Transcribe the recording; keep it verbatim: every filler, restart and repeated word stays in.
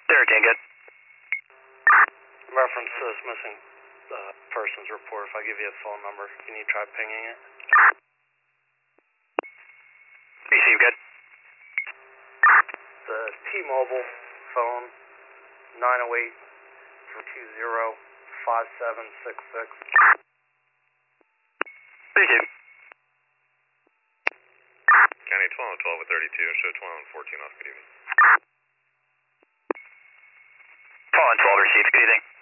thirteen, good. Reference to this missing uh, person's report. If I give you a phone number, can you try pinging it? Receive, good. The T-Mobile phone, nine oh eight, two zero, five seven six six. Receive. County twelve and twelve with thirty-two, show twelve and fourteen off, good evening. twelve and twelve, receive, good evening.